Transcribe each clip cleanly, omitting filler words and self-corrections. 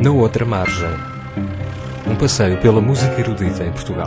Na outra margem, um passeio pela música erudita em Portugal.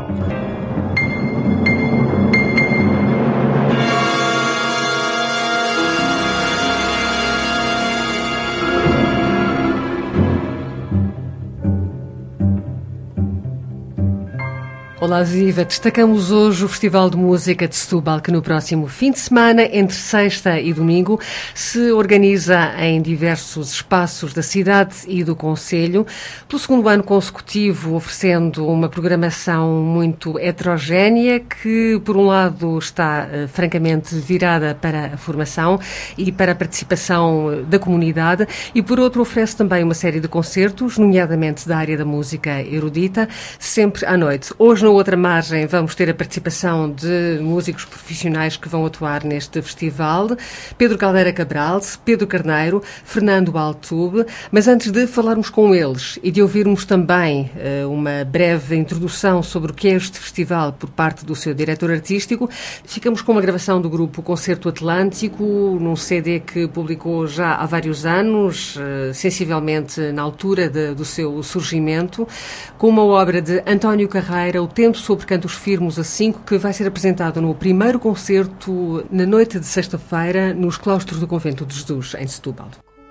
Olá, viva! Destacamos hoje o Festival de Música de Setúbal, que no próximo fim de semana, entre sexta e domingo, se organiza em diversos espaços da cidade e do concelho, pelo segundo ano consecutivo, oferecendo uma programação muito heterogénea, que, por um lado, está francamente virada para a formação e para a participação da comunidade, e, por outro, oferece também uma série de concertos, nomeadamente da área da música erudita, sempre à noite. Hoje, na outra margem, vamos ter a participação de músicos profissionais que vão atuar neste festival. Pedro Caldeira Cabral, Pedro Carneiro, Fernando Altube. Mas antes de falarmos com eles e de ouvirmos também uma breve introdução sobre o que é este festival por parte do seu diretor artístico, ficamos com uma gravação do grupo Concerto Atlântico, num CD que publicou já há vários anos, sensivelmente na altura do seu surgimento, com uma obra de António Carreira, O Tempo sobre Cantos Firmos a 5, que vai ser apresentado no primeiro concerto na noite de sexta-feira nos claustros do Convento de Jesus, em Setúbal.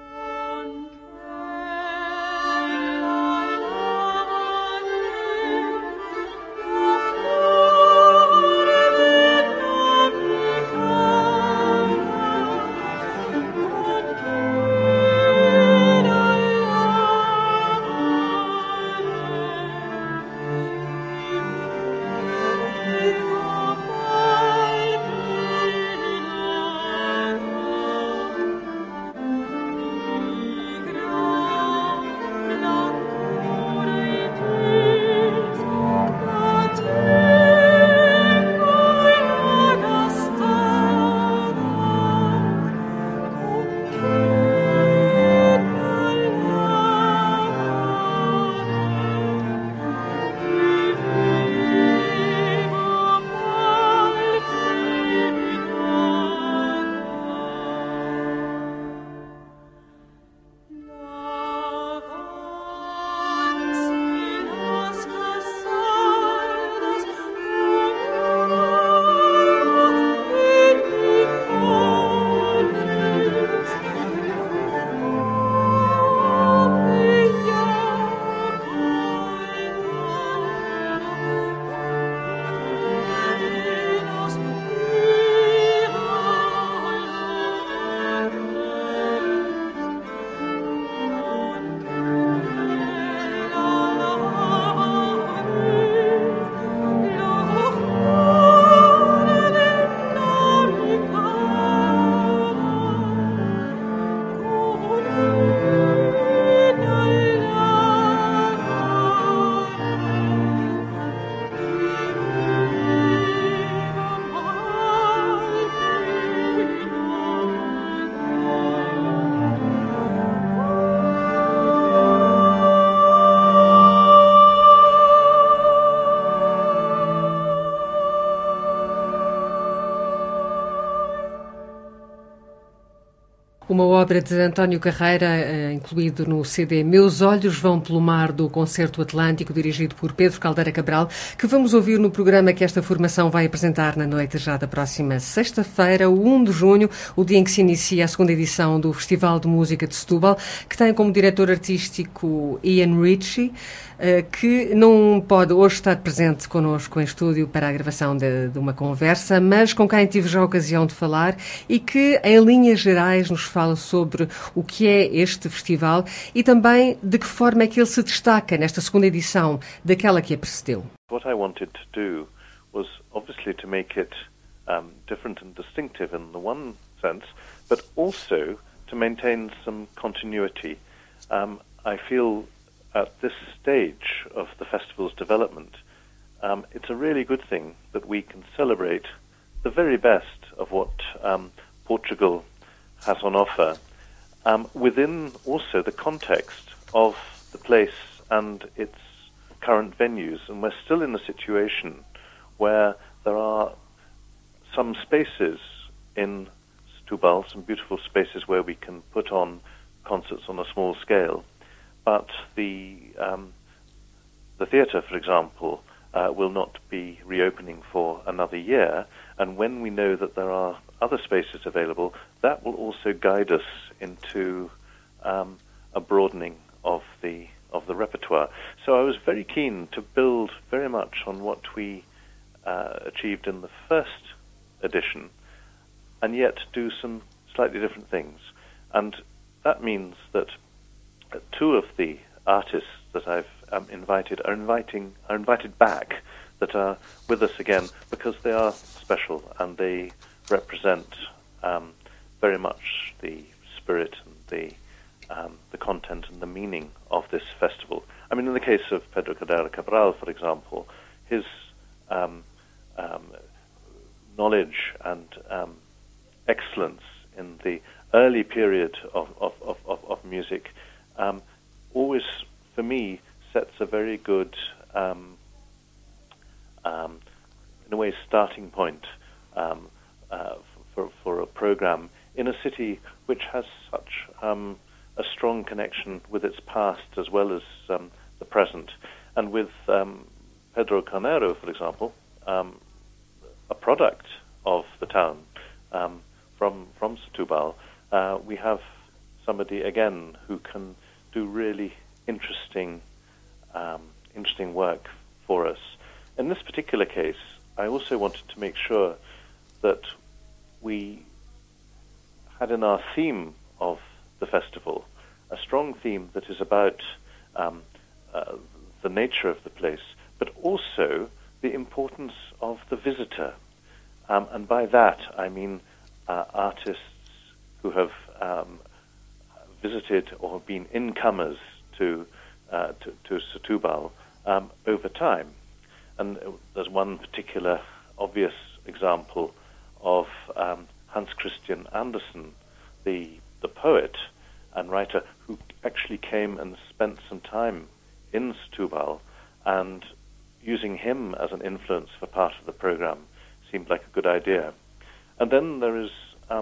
Uma obra de António Carreira, incluído no CD Meus Olhos Vão pelo Mar, do Concerto Atlântico, dirigido por Pedro Caldeira Cabral, que vamos ouvir no programa que esta formação vai apresentar na noite já da próxima sexta-feira, o 1 de junho, o dia em que se inicia a segunda edição do Festival de Música de Setúbal, que tem como diretor artístico Ian Ritchie, que não pode hoje estar presente connosco em estúdio para a gravação de uma conversa, mas com quem tive já a ocasião de falar e que, em linhas gerais, nos fala sobre o que é este festival e também de que forma é que ele se destaca nesta segunda edição daquela que a precedeu. What I wanted to do was obviously to make it different and distinctive in the one sense, but also to maintain some continuity. I feel at this stage of the festival's development, it's a really good thing that we can celebrate the very best of what Portugal has on offer, within also the context of the place and its current venues. And we're still in a situation where there are some spaces in Setúbal, some beautiful spaces where we can put on concerts on a small scale. but the theatre, for example, will not be reopening for another year, and when we know that there are other spaces available, that will also guide us into a broadening of the repertoire. So I was very keen to build very much on what we achieved in the first edition, and yet do some slightly different things. And that means that two of the artists that I've invited are invited back, that are with us again, because they are special and they represent very much the spirit and the content and the meaning of this festival. I mean, in the case of Pedro Carrera Cabral, for example, his knowledge and excellence in the early period of music always, for me, sets a very good, in a way, starting point for a program in a city which has such a strong connection with its past as well as the present. And with Pedro Carnero, for example, a product of the town, from Setúbal, we have somebody again who can do really interesting work for us. In this particular case, I also wanted to make sure that we had in our theme of the festival a strong theme that is about the nature of the place, but also the importance of the visitor. And by that, I mean artists who have visited or been incomers to Setúbal over time. And there's one particular obvious example of Hans Christian Andersen, the poet and writer, who actually came and spent some time in Setúbal, and using him as an influence for part of the program seemed like a good idea. And then there is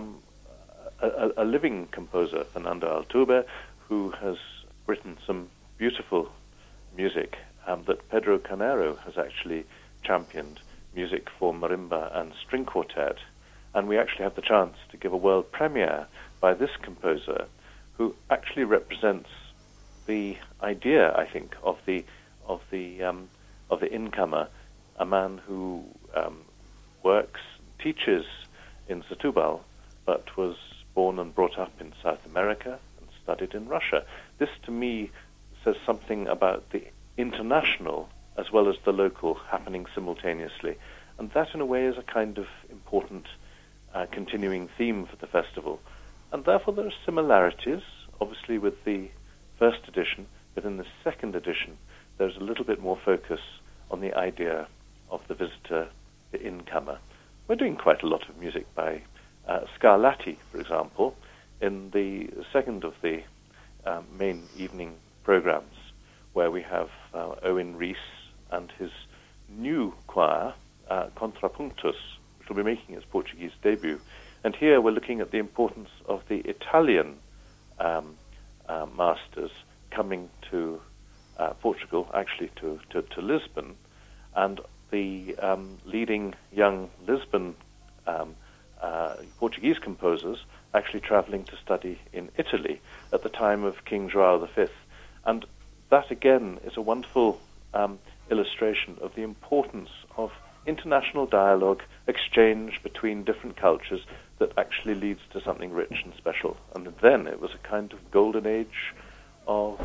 a living composer, Fernando Altuve, who has written some beautiful music that Pedro Carnero has actually championed, music for marimba and string quartet. And we actually have the chance to give a world premiere by this composer, who actually represents the idea, I think, of the incomer, a man who works, teaches in Setúbal, but was born and brought up in South America and studied in Russia. This, to me, says something about the international as well as the local happening simultaneously. And that, in a way, is a kind of important continuing theme for the festival. And therefore there are similarities, obviously, with the first edition, but in the second edition there's a little bit more focus on the idea of the visitor, the incomer. We're doing quite a lot of music by Scarlatti, for example, in the second of the main evening programs, where we have Owen Rees and his new choir, Contrapuntus, which will be making its Portuguese debut. And here we're looking at the importance of the Italian masters coming to Portugal, actually to Lisbon, and the leading young Lisbon Portuguese composers actually traveling to study in Italy at the time of King João V. And that, again, is a wonderful illustration of the importance of international dialogue, exchange between different cultures that actually leads to something rich and special. And then it was a kind of golden age of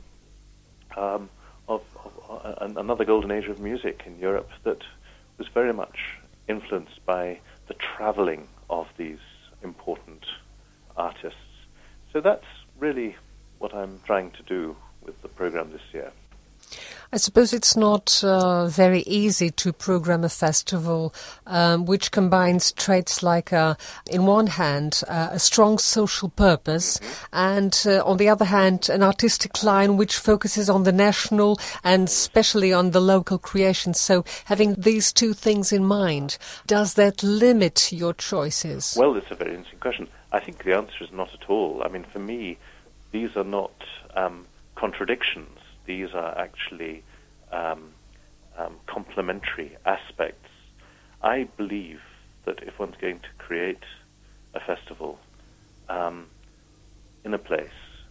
another golden age of music in Europe that was very much influenced by the traveling of these important artists. So that's really what I'm trying to do with the program this year. I suppose it's not very easy to program a festival which combines traits like, in one hand, a strong social purpose, and on the other hand, an artistic line which focuses on the national and especially on the local creation. So having these two things in mind, does that limit your choices? Well, it's a very interesting question. I think the answer is not at all. I mean, for me, these are not contradictions. These are actually complementary aspects. I believe that if one's going to create a festival in a place,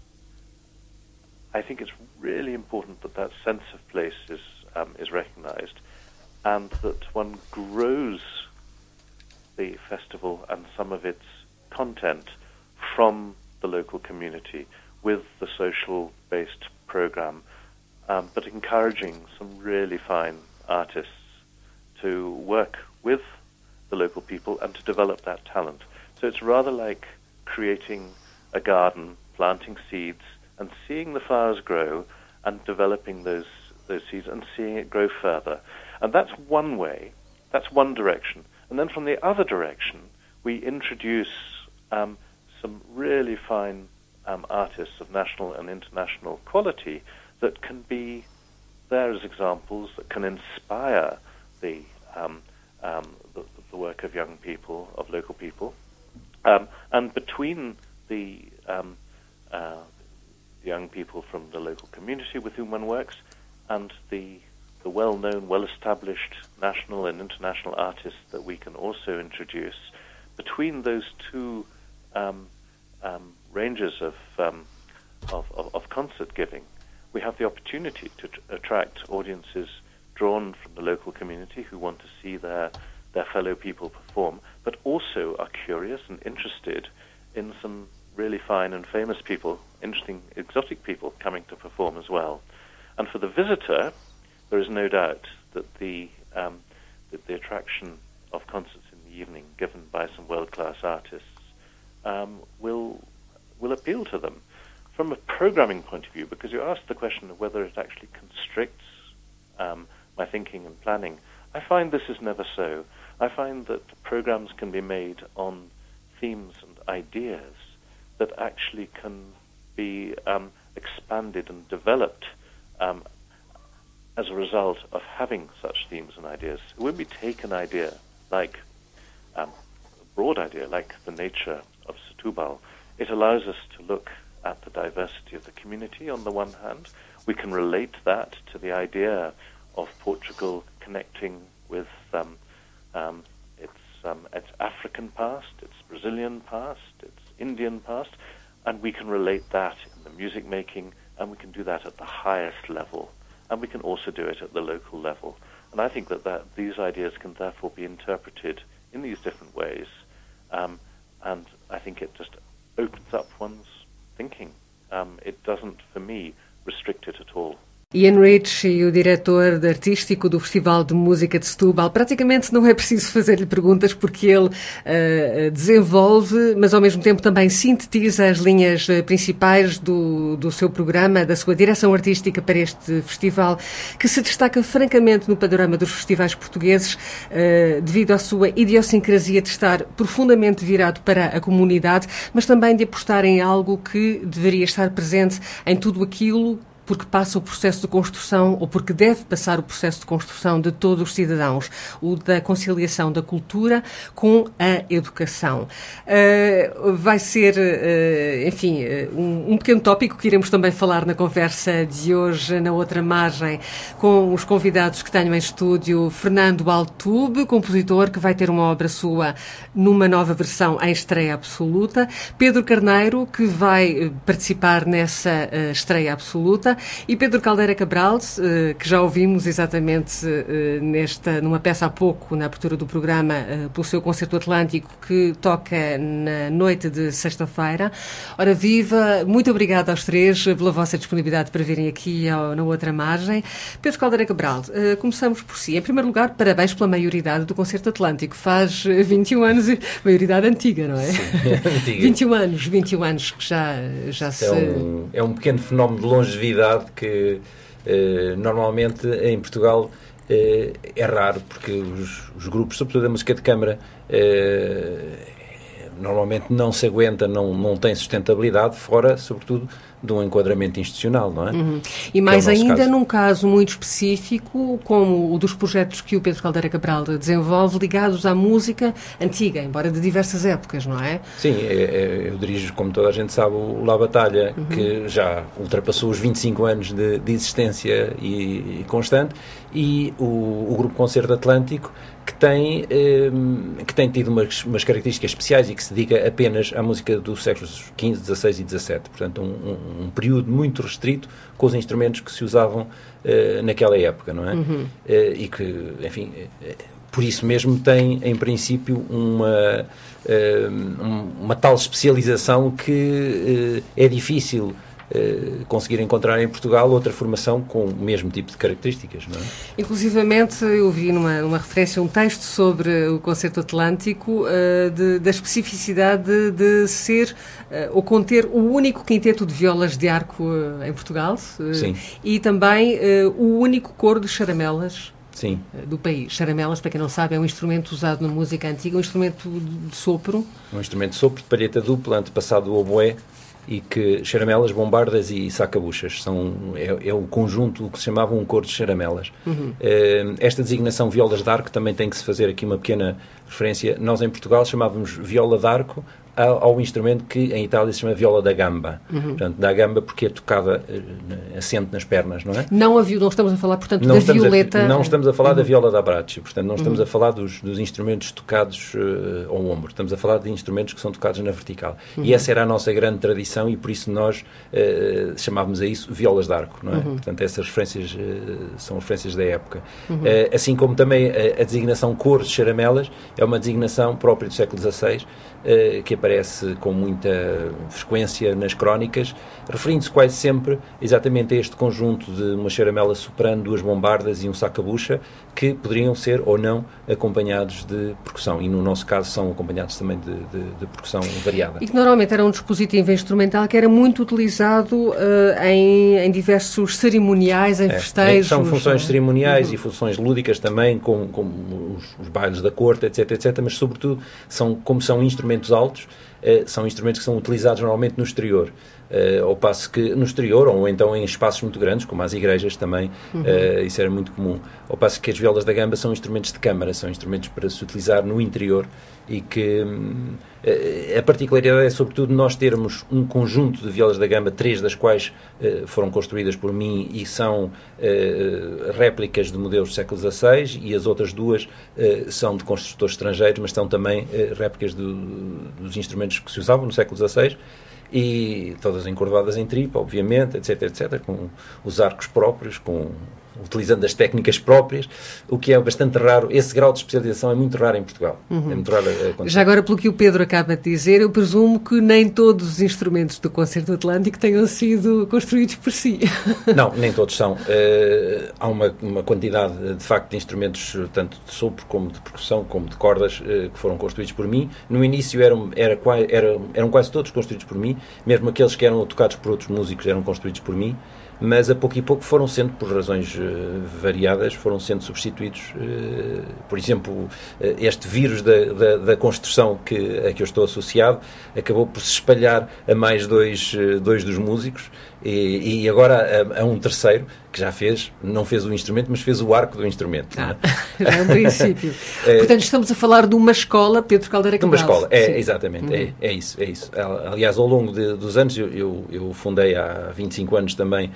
I think it's really important that that sense of place is recognized, and that one grows the festival and some of its content from the local community with the social-based program, but encouraging some really fine artists to work with the local people and to develop that talent. So it's rather like creating a garden, planting seeds, and seeing the flowers grow and developing those seeds and seeing it grow further. And that's one way, that's one direction. And then from the other direction, we introduce some really fine artists of national and international quality that can be there as examples, that can inspire the work of young people, of local people. And between the young people from the local community with whom one works and the well-known, well-established national and international artists that we can also introduce, between those two ranges of concert giving, we have the opportunity to attract audiences drawn from the local community who want to see their fellow people perform, but also are curious and interested in some really fine and famous people, interesting exotic people coming to perform as well. And for the visitor, there is no doubt that the attraction of concerts in the evening given by some world-class artists will appeal to them. From a programming point of view, because you asked the question of whether it actually constricts my thinking and planning, I find this is never so. I find that programs can be made on themes and ideas that actually can be expanded and developed as a result of having such themes and ideas. When we take an idea like a broad idea like the nature of Setúbal, it allows us to look at the diversity of the community on the one hand. We can relate that to the idea of Portugal connecting with its African past, its Brazilian past, its Indian past, and we can relate that in the music making, and we can do that at the highest level, and we can also do it at the local level. And I think that these ideas can therefore be interpreted in these different ways, and I think it just opens up one's thinking. It doesn't, for me, restrict it at all. Ian Rich, o diretor artístico do Festival de Música de Setúbal, praticamente não é preciso fazer-lhe perguntas porque ele desenvolve, mas ao mesmo tempo também sintetiza as linhas principais do seu programa, da sua direção artística para este festival, que se destaca francamente no panorama dos festivais portugueses devido à sua idiosincrasia de estar profundamente virado para a comunidade, mas também de apostar em algo que deveria estar presente em tudo aquilo porque passa o processo de construção, ou porque deve passar o processo de construção de todos os cidadãos, o da conciliação da cultura com a educação. Vai ser, enfim, um pequeno tópico que iremos também falar na conversa de hoje, na outra margem, com os convidados que tenho em estúdio: Fernando Altube, compositor, que vai ter uma obra sua numa nova versão em estreia absoluta; Pedro Carneiro, que vai participar nessa estreia absoluta; e Pedro Caldeira Cabral, que já ouvimos exatamente numa peça há pouco, na abertura do programa, pelo seu Concerto Atlântico, que toca na noite de sexta-feira. Ora viva, muito obrigada aos três pela vossa disponibilidade para virem aqui na outra margem. Pedro Caldeira Cabral, começamos por si. Em primeiro lugar, parabéns pela maioridade do Concerto Atlântico. Faz 21 anos, maioridade antiga, não é? Sim, antiga. 21 anos que já se... É um pequeno fenómeno de longevidade que normalmente em Portugal é raro, porque os grupos, sobretudo a música de câmara, normalmente não se aguenta, não tem sustentabilidade, fora, sobretudo, de um enquadramento institucional, não é? E mais ainda caso. Num caso muito específico, como o dos projetos que o Pedro Caldeira Cabral desenvolve, ligados à música antiga, embora de diversas épocas, não é? Sim, eu dirijo, como toda a gente sabe, o La Batalha, que já ultrapassou os 25 anos de existência e constante, e o Grupo Concerto Atlântico, que tem tido umas características especiais e que se dedica apenas à música dos séculos XV, XVI e XVII. Portanto, um período muito restrito com os instrumentos que se usavam naquela época, não é? E que, enfim, por isso mesmo tem, em princípio, uma tal especialização que é difícil conseguir encontrar em Portugal outra formação com o mesmo tipo de características, não é? Inclusivamente, eu vi numa referência um texto sobre o Concerto Atlântico da especificidade de ser ou conter o único quinteto de violas de arco em Portugal. Sim. E também o único coro de charamelas. Sim. Do país. Charamelas, para quem não sabe, é um instrumento usado na música antiga, um instrumento de sopro. Um instrumento de sopro de palheta dupla, antepassado do oboé, e que charamelas, bombardas e sacabuchas é o conjunto que se chamava um coro de charamelas. Esta designação violas de arco também tem que se fazer aqui uma pequena referência. Nós em Portugal chamávamos viola de arco ao instrumento que em Itália se chama viola da gamba. Portanto, da gamba porque é tocada assente nas pernas, não é? Não estamos a falar, portanto, da violeta. Não estamos a falar da viola da braccio, portanto, não estamos a falar dos instrumentos tocados ao ombro. Estamos a falar de instrumentos que são tocados na vertical. E essa era a nossa grande tradição e por isso nós chamávamos a isso violas de arco, não é? Portanto, essas referências são referências da época. Assim como também a designação coro de charamelas é uma designação própria do século XVI, que aparece com muita frequência nas crónicas, referindo-se quase sempre exatamente a este conjunto de uma charamela soprano, duas bombardas e um sacabucha, que poderiam ser ou não acompanhados de percussão, e no nosso caso são acompanhados também de percussão variada. E que normalmente era um dispositivo instrumental que era muito utilizado em diversos cerimoniais, em festejos. São funções cerimoniais e funções lúdicas também, como os bailes da corte, etc, mas sobretudo, como são instrumentos altos, são instrumentos que são utilizados normalmente no exterior. Ao passo que no exterior, ou então em espaços muito grandes, como as igrejas também, isso era muito comum. Ao passo que as violas da gamba são instrumentos de câmara, são instrumentos para se utilizar no interior e que a particularidade é sobretudo nós termos um conjunto de violas da gamba, 3 das quais foram construídas por mim e são réplicas de modelos do século XVI, e as outras 2 são de construtores estrangeiros, mas são também réplicas dos instrumentos que se usavam no século XVI, e todas encordadas em tripa, obviamente, etc, com os arcos próprios, utilizando as técnicas próprias, o que é bastante raro. Esse grau de especialização é muito raro em Portugal. É muito raro acontecer. Já agora, pelo que o Pedro acaba de dizer, eu presumo que nem todos os instrumentos do Concerto Atlântico tenham sido construídos por si. Não, nem todos são. Há uma quantidade, de facto, de instrumentos, tanto de sopro, como de percussão, como de cordas, que foram construídos por mim. No início eram quase todos construídos por mim, mesmo aqueles que eram tocados por outros músicos eram construídos por mim, mas a pouco e pouco foram sendo, por razões variadas, foram sendo substituídos. Por exemplo, este vírus da construção a que eu estou associado acabou por se espalhar a mais dois dos músicos, e agora a um terceiro que já não fez o instrumento, mas fez o arco do instrumento. Já é um princípio. Portanto, estamos a falar de uma escola, Pedro Caldeira Cabral. De uma escola, exatamente, é isso. Aliás, ao longo dos anos, eu fundei há 25 anos também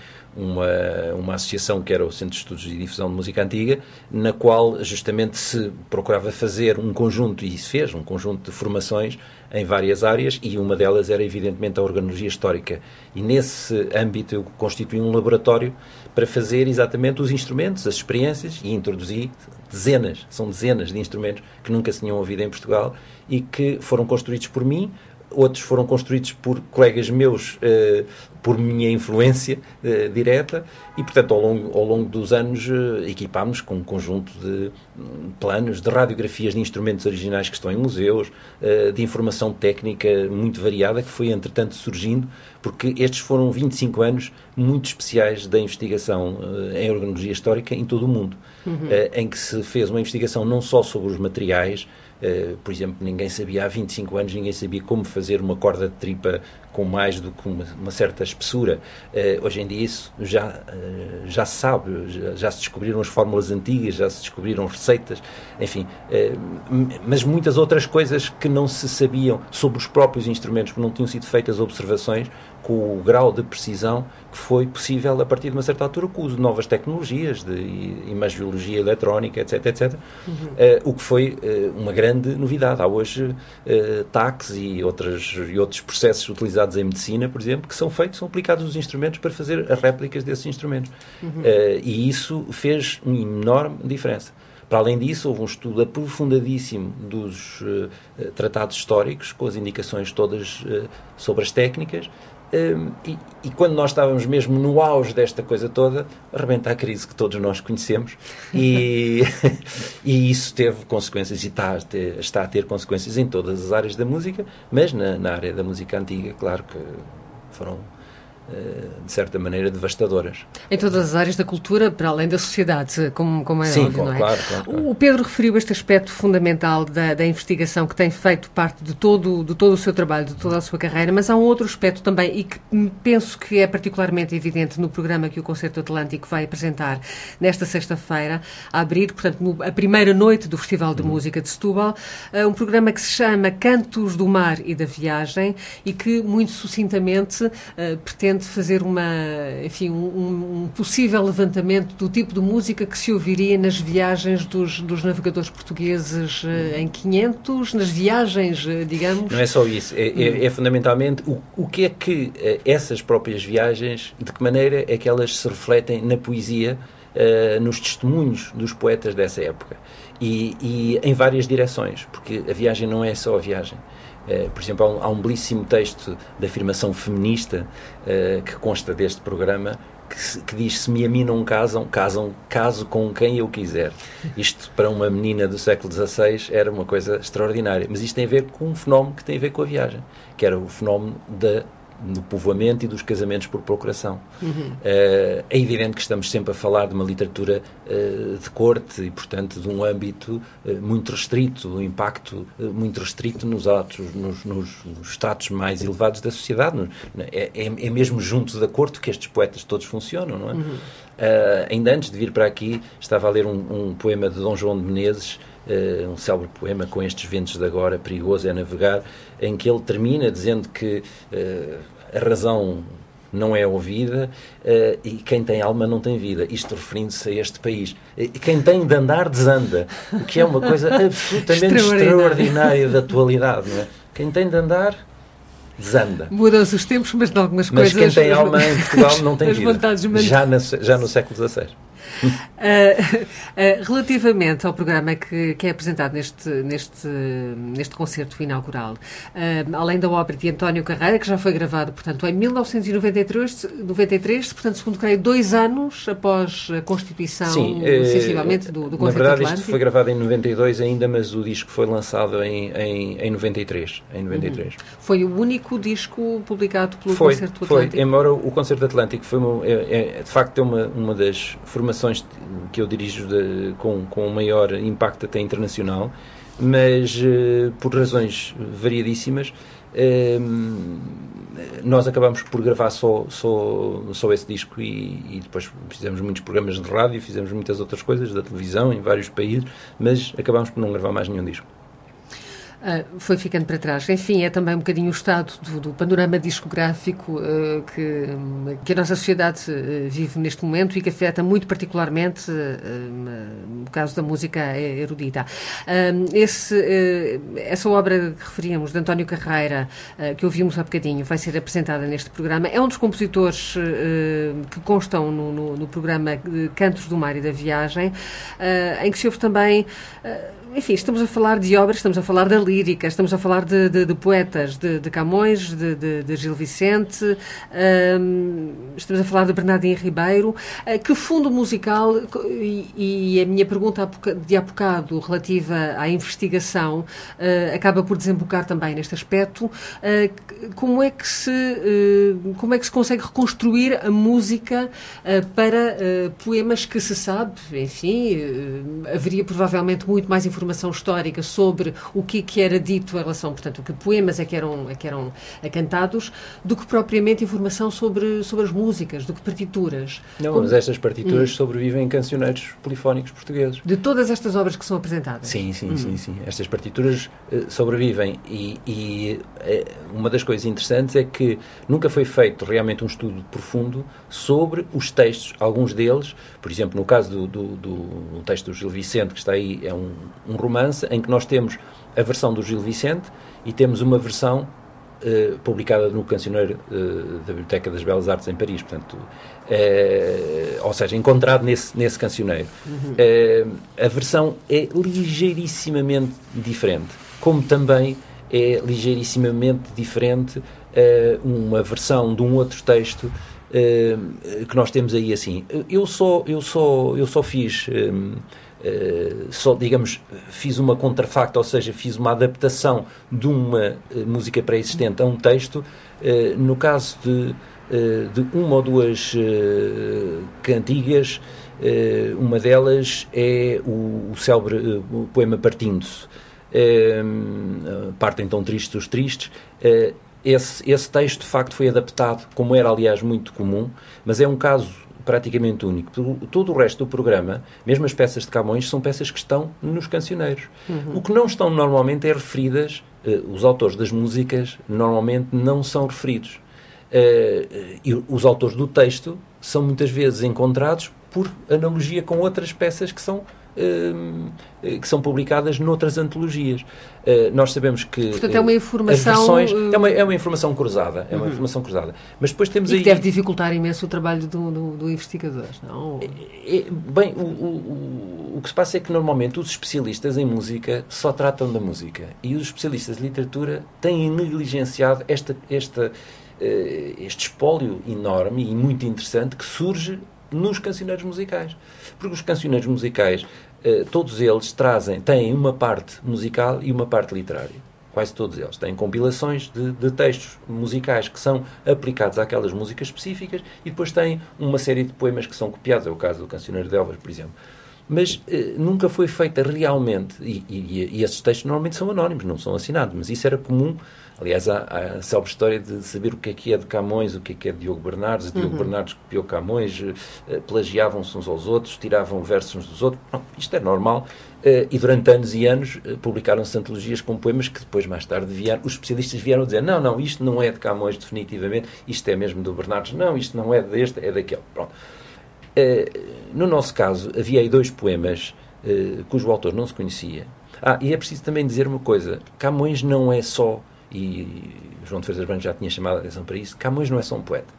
uma associação que era o Centro de Estudos e Difusão de Música Antiga, na qual justamente se procurava fazer um conjunto, e se fez um conjunto de formações em várias áreas, e uma delas era evidentemente a organologia histórica, e nesse âmbito eu constituí um laboratório para fazer exatamente os instrumentos, as experiências, e introduzi são dezenas de instrumentos que nunca se tinham ouvido em Portugal e que foram construídos por mim. Outros foram construídos por colegas meus, por minha influência direta, e, portanto, ao longo dos anos equipámos com um conjunto de planos, de radiografias de instrumentos originais que estão em museus, de informação técnica muito variada, que foi, entretanto, surgindo, porque estes foram 25 anos muito especiais da investigação em organologia histórica em todo o mundo, em que se fez uma investigação não só sobre os materiais. Por exemplo, ninguém sabia há 25 anos, ninguém sabia como fazer uma corda de tripa com mais do que uma certa espessura. Hoje em dia isso já se sabe, já se descobriram as fórmulas antigas, já se descobriram receitas, enfim, mas muitas outras coisas que não se sabiam sobre os próprios instrumentos, porque não tinham sido feitas observações com o grau de precisão que foi possível a partir de uma certa altura com o uso de novas tecnologias, de imagiologia eletrónica, etc. O que foi uma grande novidade. Há hoje TACs e outros processos utilizados em medicina, por exemplo, que são aplicados nos instrumentos para fazer as réplicas desses instrumentos. E isso fez uma enorme diferença. Para além disso, houve um estudo aprofundadíssimo dos tratados históricos, com as indicações todas sobre as técnicas, e quando nós estávamos mesmo no auge desta coisa toda, arrebenta a crise que todos nós conhecemos, e isso teve consequências, e está a ter consequências em todas as áreas da música, mas na área da música antiga, claro que foram de certa maneira devastadoras. Em todas as áreas da cultura, para além da sociedade, como é Sim, óbvio, não é? Claro. O Pedro referiu este aspecto fundamental da investigação que tem feito parte de todo o seu trabalho, de toda a sua carreira, mas há um outro aspecto também e que penso que é particularmente evidente no programa que o Concerto Atlântico vai apresentar nesta sexta-feira, a abrir, portanto, a primeira noite do Festival de Música de Setúbal, um programa que se chama Cantos do Mar e da Viagem e que, muito sucintamente, pretende fazer um possível levantamento do tipo de música que se ouviria nas viagens dos navegadores portugueses em 500, nas viagens, digamos. Não é só isso, é fundamentalmente o que é que essas próprias viagens, de que maneira é que elas se refletem na poesia, nos testemunhos dos poetas dessa época. E em várias direções, porque a viagem não é só a viagem. Por exemplo, há um belíssimo texto de afirmação feminista que consta deste programa que diz: se a mim não caso com quem eu quiser. Isto para uma menina do século XVI era uma coisa extraordinária, mas isto tem a ver com um fenómeno que tem a ver com a viagem, que era o fenómeno do povoamento e dos casamentos por procuração. É evidente que estamos sempre a falar de uma literatura de corte e, portanto, de um âmbito muito restrito, um impacto muito restrito nos estratos mais elevados da sociedade. É mesmo junto da corte que estes poetas todos funcionam, não é? Ainda antes de vir para aqui, estava a ler um poema de Dom João de Menezes, um célebre poema, Com estes ventos de agora, perigoso é navegar, em que ele termina dizendo que a razão não é ouvida e quem tem alma não tem vida. Isto referindo-se a este país. Quem tem de andar, desanda. O que é uma coisa absolutamente extraordinária da atualidade, não é? Quem tem de andar, desanda. Mudam-se os tempos, mas de algumas coisas... Mas quem tem alma em Portugal não tem vida. Já no século XVI. Relativamente ao programa que é apresentado neste concerto inaugural, além da obra de António Carreira, que já foi gravado, portanto, em 1993, portanto, segundo creio, 2 anos após a constituição, sensivelmente, do Concerto Atlântico. Na verdade, isto foi gravado em 92 ainda, mas o disco foi lançado em 93. Foi o único disco publicado pelo Concerto Atlântico? Foi, embora o Concerto Atlântico foi de facto uma das formações que eu dirijo com o maior impacto até internacional, mas por razões variadíssimas nós acabamos por gravar só esse disco e depois fizemos muitos programas de rádio, fizemos muitas outras coisas da televisão em vários países, mas acabamos por não gravar mais nenhum disco. Foi ficando para trás. Enfim, é também um bocadinho o estado do panorama discográfico que a nossa sociedade vive neste momento e que afeta muito particularmente o caso da música erudita. Essa obra que referíamos, de António Carreira, que ouvimos há bocadinho, vai ser apresentada neste programa. É um dos compositores que constam no programa Cantos do Mar e da Viagem, em que se ouve também... Enfim, estamos a falar de obras, estamos a falar da lírica, estamos a falar de poetas, de Camões, de Gil Vicente, estamos a falar de Bernardino Ribeiro. Que fundo musical, e a minha pergunta de há bocado relativa à investigação acaba por desembocar também neste aspecto, como é que se consegue reconstruir a música para poemas que se sabe, enfim, haveria provavelmente muito mais informação histórica sobre o que que era dito em relação, portanto, que poemas é que eram cantados, do que propriamente informação sobre as músicas, do que partituras. Não, mas estas partituras sobrevivem em cancioneiros polifónicos portugueses. De todas estas obras que são apresentadas? Sim. Estas partituras sobrevivem e uma das coisas interessantes é que nunca foi feito realmente um estudo profundo sobre os textos, alguns deles, por exemplo, no caso do texto do Gil Vicente, que está aí, é um romance em que nós temos a versão do Gil Vicente e temos uma versão publicada no Cancioneiro da Biblioteca das Belas Artes em Paris, portanto, ou seja, encontrado nesse cancioneiro. A versão é ligeirissimamente diferente, como também é ligeirissimamente diferente uma versão de um outro texto que nós temos aí assim. Eu só fiz digamos, fiz uma contrafacta, ou seja, fiz uma adaptação de uma música pré-existente a um texto. No caso de uma ou duas cantigas, uma delas é o célebre poema Partindo-se. Partem tão tristes os tristes. Esse texto, de facto, foi adaptado, como era, aliás, muito comum, mas é um caso praticamente único. Todo o resto do programa, mesmo as peças de Camões, são peças que estão nos cancioneiros. O que não estão normalmente é referidas, os autores das músicas normalmente não são referidos. E os autores do texto são muitas vezes encontrados por analogia com outras peças que são publicadas noutras antologias. Nós sabemos que... Portanto, é uma informação... Versões, é uma informação cruzada. É uma informação cruzada. Mas depois temos aí... deve dificultar imenso o trabalho do investigador, não? Bem, o que se passa é que normalmente os especialistas em música só tratam da música. E os especialistas de literatura têm negligenciado este espólio enorme e muito interessante que surge nos cancioneiros musicais. Porque os cancioneiros musicais, todos eles têm uma parte musical e uma parte literária. Quase todos eles. Têm compilações de textos musicais que são aplicados àquelas músicas específicas e depois têm uma série de poemas que são copiados. É o caso do Cancioneiro de Elvas, por exemplo. Mas nunca foi feita realmente, e esses textos normalmente são anónimos, não são assinados, mas isso era comum. Aliás, há a célebre história de saber o que é de Camões, o que é de Diogo Bernardes. Diogo Bernardes copiou Camões, plagiavam-se uns aos outros, tiravam versos uns dos outros. Não, isto é normal. E durante anos e anos publicaram-se antologias com poemas que depois, mais tarde, os especialistas vieram dizer não, isto não é de Camões definitivamente, isto é mesmo do Bernardes, não, isto não é deste, é daquele. Pronto. No nosso caso, havia aí 2 poemas cujo autor não se conhecia. E é preciso também dizer uma coisa. Camões não é só, e João de Freitas Branco já tinha chamado a atenção para isso, Camões não é só um poeta.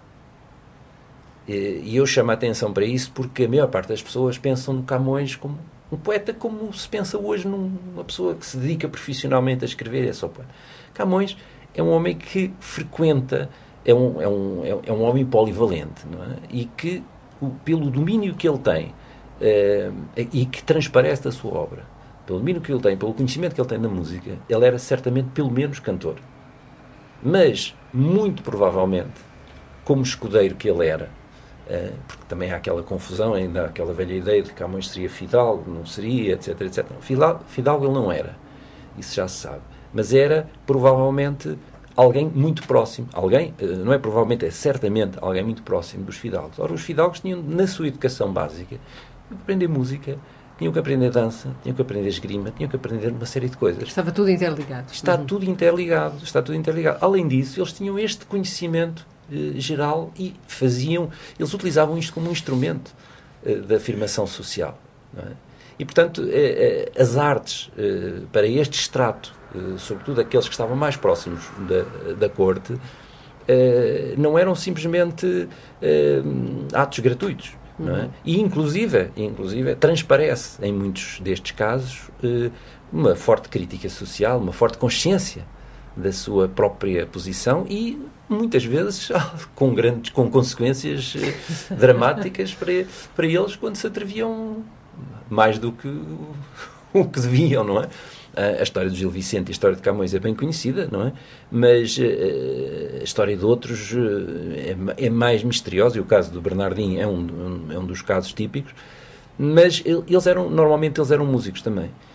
E eu chamo a atenção para isso porque a maior parte das pessoas pensam no Camões como um poeta, como se pensa hoje numa pessoa que se dedica profissionalmente a escrever, é só poeta. Camões é um homem que frequenta, é um homem polivalente, não é? E que, pelo domínio que ele tem e que transparece da sua obra, pelo domínio que ele tem, pelo conhecimento que ele tem da música, ele era certamente pelo menos cantor. Mas, muito provavelmente, como escudeiro que ele era, porque também há aquela confusão, ainda há aquela velha ideia de que Camões seria fidalgo, não seria, etc, etc. Fidalgo ele não era, isso já se sabe. Mas era, provavelmente, alguém muito próximo, não é provavelmente, é certamente alguém muito próximo dos fidalgos. Ora, os fidalgos tinham, na sua educação básica, que aprender música, tinham que aprender dança, tinham que aprender esgrima, tinham que aprender uma série de coisas. Estava tudo interligado. Está tudo interligado. Além disso, eles tinham este conhecimento geral e eles utilizavam isto como um instrumento da afirmação social. Não é? E, portanto, as artes, para este extrato, sobretudo aqueles que estavam mais próximos da corte, não eram simplesmente atos gratuitos. Não é? E, inclusive, transparece, em muitos destes casos, uma forte crítica social, uma forte consciência da sua própria posição e, muitas vezes, com consequências dramáticas para eles quando se atreviam mais do que o que deviam, não é? A história do Gil Vicente e a história de Camões é bem conhecida, não é? Mas a história de outros é mais misteriosa, e o caso do Bernardinho é um dos casos típicos, mas normalmente eles eram músicos também.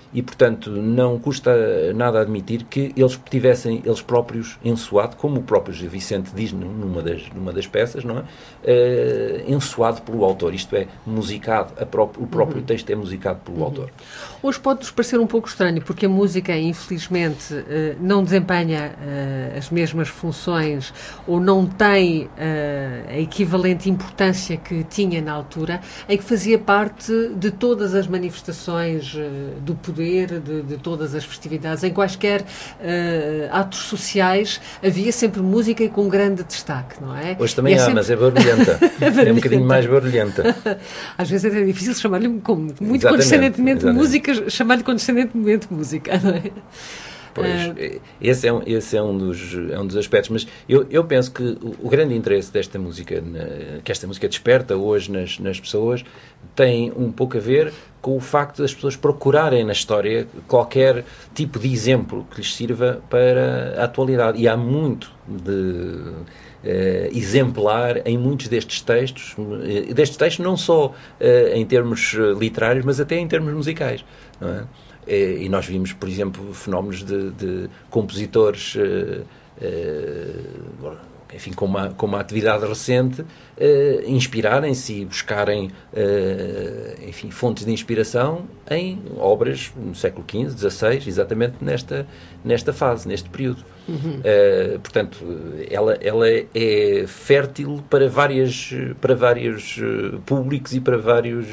e, portanto, não custa nada admitir que eles tivessem, eles próprios, ensoado, como o próprio Gil Vicente diz numa das peças, não é? Ensoado pelo autor, isto é, musicado, o próprio texto é musicado pelo autor. Hoje pode-nos parecer um pouco estranho, porque a música, infelizmente, não desempenha as mesmas funções ou não tem a equivalente importância que tinha na altura, em que fazia parte de todas as manifestações do poder, de todas as festividades, em quaisquer atos sociais, havia sempre música e com grande destaque, não é? Hoje também há, mas é barulhenta. É um bocadinho mais barulhenta. Às vezes é difícil chamar-lhe muito condescendentemente música, chamar-lhe condescendentemente música, não é? Pois, esse é um dos aspectos, mas eu penso que o grande interesse desta música, que esta música desperta hoje nas pessoas, tem um pouco a ver com o facto das pessoas procurarem na história qualquer tipo de exemplo que lhes sirva para a atualidade. E há muito de exemplar em muitos destes textos não só em termos literários, mas até em termos musicais, não é? E nós vimos, por exemplo, fenómenos de compositores, enfim, com uma atividade recente, inspirarem-se e buscarem, enfim, fontes de inspiração em obras no século XV, XVI, exatamente nesta fase, neste período. Portanto, ela é fértil para vários públicos e para vários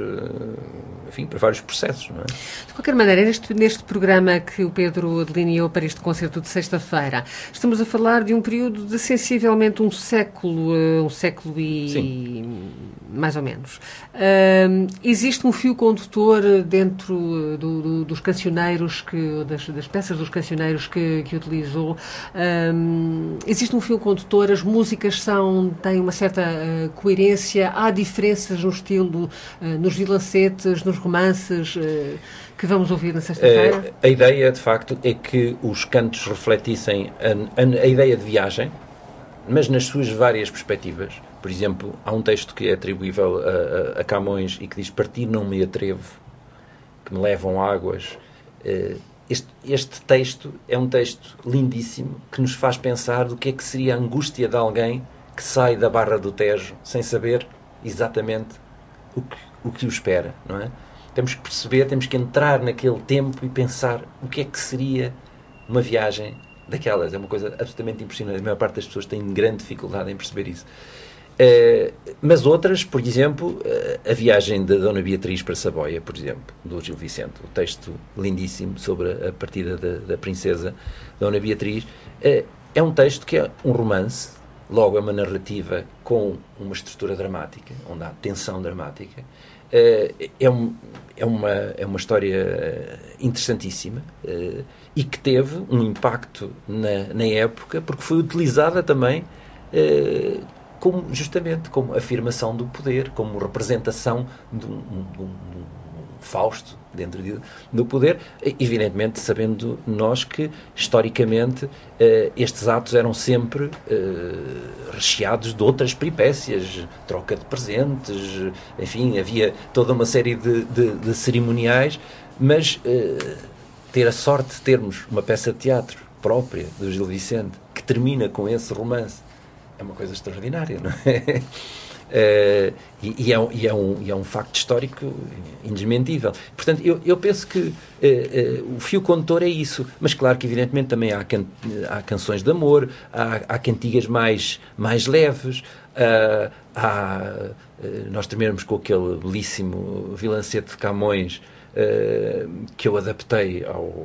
processos, não é? De qualquer maneira, neste programa que o Pedro delineou para este concerto de sexta-feira, estamos a falar de um período de sensivelmente um século e Sim. mais ou menos. Existe um fio condutor dentro dos cancioneiros, das peças dos cancioneiros que utilizou. Existe um fio condutor, as músicas têm uma certa coerência, há diferenças no estilo, nos vilancetes, nos romances que vamos ouvir na sexta-feira? A ideia, de facto, é que os cantos refletissem a ideia de viagem, mas nas suas várias perspectivas. Por exemplo, há um texto que é atribuível a Camões e que diz: "Partir não me atrevo, que me levam águas." Este texto é um texto lindíssimo que nos faz pensar do que é que seria a angústia de alguém que sai da Barra do Tejo sem saber exatamente o que o espera, não é? Temos que perceber, temos que entrar naquele tempo e pensar o que é que seria uma viagem daquelas. É uma coisa absolutamente impressionante. A maior parte das pessoas tem grande dificuldade em perceber isso. Mas outras, por exemplo, a viagem da Dona Beatriz para Saboia, por exemplo, do Gil Vicente, o texto lindíssimo sobre a partida da princesa Dona Beatriz, é um texto que é um romance, logo é uma narrativa com uma estrutura dramática, onde há tensão dramática. É uma história interessantíssima e que teve um impacto na época, porque foi utilizada também justamente como afirmação do poder, como representação de um Fausto dentro do poder, evidentemente sabendo nós que, historicamente, estes atos eram sempre recheados de outras peripécias, troca de presentes, enfim, havia toda uma série de cerimoniais, mas ter a sorte de termos uma peça de teatro própria do Gil Vicente, que termina com esse romance, é uma coisa extraordinária, não é? E é um facto histórico indesmentível. Portanto, eu penso que o fio condutor é isso. Mas claro que, evidentemente, também há canções de amor, há cantigas mais leves, nós terminamos com aquele belíssimo vilancete de Camões que eu adaptei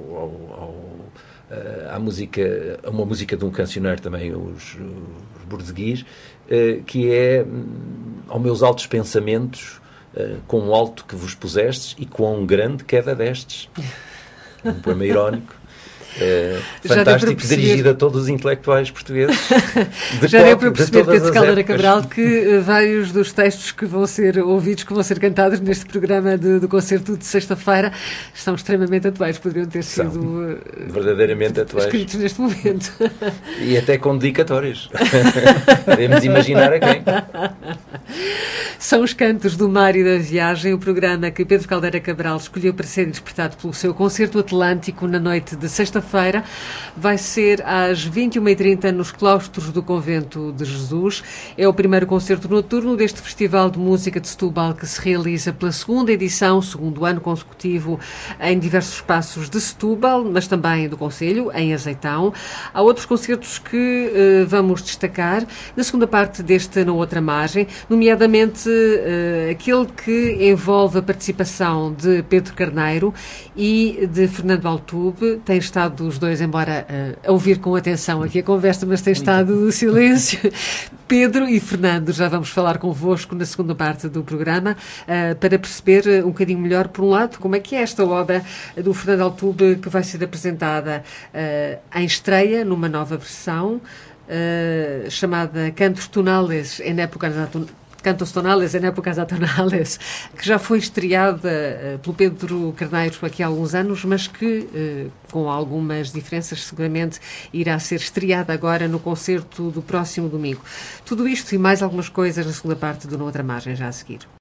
a uma música de um cancioneiro também, os Bordeguis, que é: "Aos meus altos pensamentos, quão alto que vos pusestes e quão grande queda destes." Um poema irónico. fantástico, dirigido a todos os intelectuais portugueses. Já deu para perceber, Pedro Caldeira Cabral, que vários dos textos que vão ser ouvidos, que vão ser cantados neste programa do concerto de sexta-feira, são extremamente atuais, poderiam ter sido verdadeiramente atuais, escritos neste momento. E até com dedicatórias. Podemos imaginar a quem. São os Cantos do Mar e da Viagem, o programa que Pedro Caldeira Cabral escolheu para ser interpretado pelo seu Concerto Atlântico na noite de sexta-feira. Vai ser às 21h30 nos claustros do Convento de Jesus. É o primeiro concerto noturno deste Festival de Música de Setúbal, que se realiza pela segunda edição, segundo ano consecutivo, em diversos espaços de Setúbal, mas também do Concelho, em Azeitão. Há outros concertos que vamos destacar na segunda parte deste Na Outra Margem, nomeadamente aquele que envolve a participação de Pedro Carneiro e de Fernando Altube. Têm estado os dois, embora a ouvir com atenção aqui a conversa, mas têm estado de silêncio. Pedro e Fernando, já vamos falar convosco na segunda parte do programa, para perceber um bocadinho melhor, por um lado, como é que é esta obra do Fernando Altube, que vai ser apresentada em estreia, numa nova versão, chamada Cantos Tonales en épocas atonales, que já foi estreada pelo Pedro Carneiro aqui há alguns anos, mas que, com algumas diferenças, seguramente irá ser estreada agora no concerto do próximo domingo. Tudo isto e mais algumas coisas na segunda parte do Na Outra Margem, já a seguir.